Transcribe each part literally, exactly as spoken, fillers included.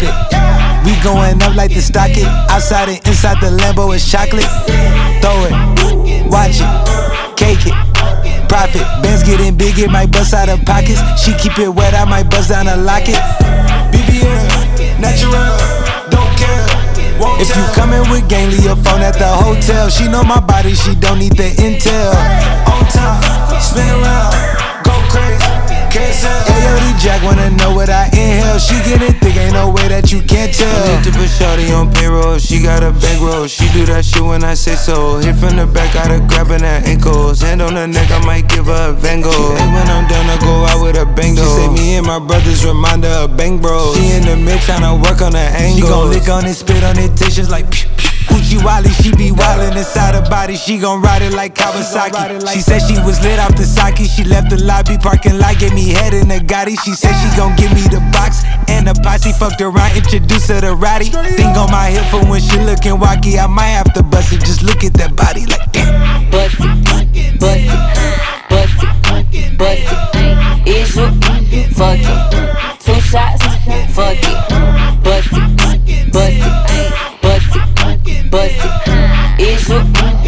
it. We going up like the stock it. Outside and inside the Lambo is chocolate. Throw it, watch it, cake it. Profit, bands getting big, it might bust out of pockets. She keep it wet, I might bust down a locket. B B L, natural, don't care. If you comin' with gang, leave your phone at the hotel. She know my body, she don't need the intel. On top, spin around, go crazy, can't sell. Ayo, Jack wanna know what I inhale. She getting thick, ain't no way that you can't tell. I need to put shawty on payroll, she got a bankroll. She do that shit when I say so. Hit from the back, gotta grabbing her ankles. Hand on her neck, I might give her a Van Gogh. And when I'm done, I go out with a bang though. She say me and my brothers remind her of bang bros. She in the mid tryna work on her angle. She gon' lick on it, spit on it, tissues like pew pew. Uchi Wally, she be wildin' inside her body. She gon' ride it like Kawasaki. She said she was lit off the sake. She left the lobby parking lot, gave me head in the Gotti. She said she gon' give me the box and the posse. Fucked around, introduced her to Roddy. Thing on my hip for when she looking wacky. I might have to bust it, just look at that body like damn. Bust it, bust it, bust it, bust it. Is you fucking? Two shots, fuck it. Bust it, bust it, bust it. Bust it, is you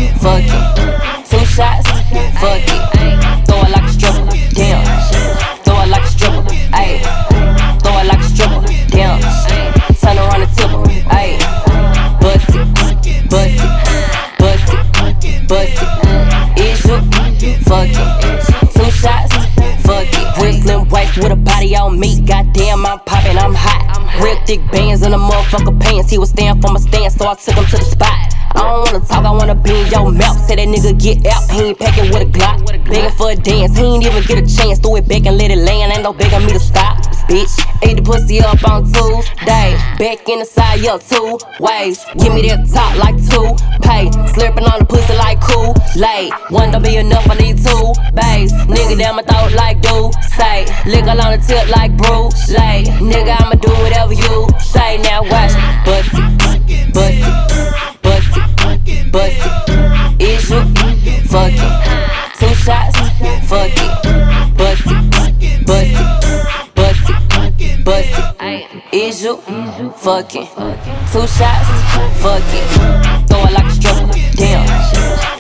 fucking? Two shots, fuck it. Throw it like a stripper, damn. Throw it like a stripper, ayy. Throw it like a stripper, damn. Turn around and tip her, ayy. Bust it, bust it, bust it, bust it. Is you fucking? Two shots, fuck it. Real slim waist with a body on me. Goddamn, I'm poppin', I'm hot. Real thick bands in the motherfucker pants. He was staying for my stance, so I took him to the spot. I don't wanna talk, I wanna be in your mouth. Say that nigga get out, he ain't packing with a Glock. Begging for a dance, he ain't even get a chance. Threw it back and let it land, ain't no begging me to stop. Bitch, ate the pussy up on Tuesday. Back in the side, yeah, two ways. Give me that top like two pay. Slurping on the pussy like Kool-Aid. One don't be enough, I need two bays. Nigga down my throat like do say. Lick on the tip like Bruce Lee. Nigga, I'ma do whatever you say. Now watch me, bust it, bust it, bust it, bust it. Is you fucking? Two shots, fuck it. Bust it, bust it, bust it, bust it. Is you fucking? Two shots, fuck it. Throw it like a stripper, damn.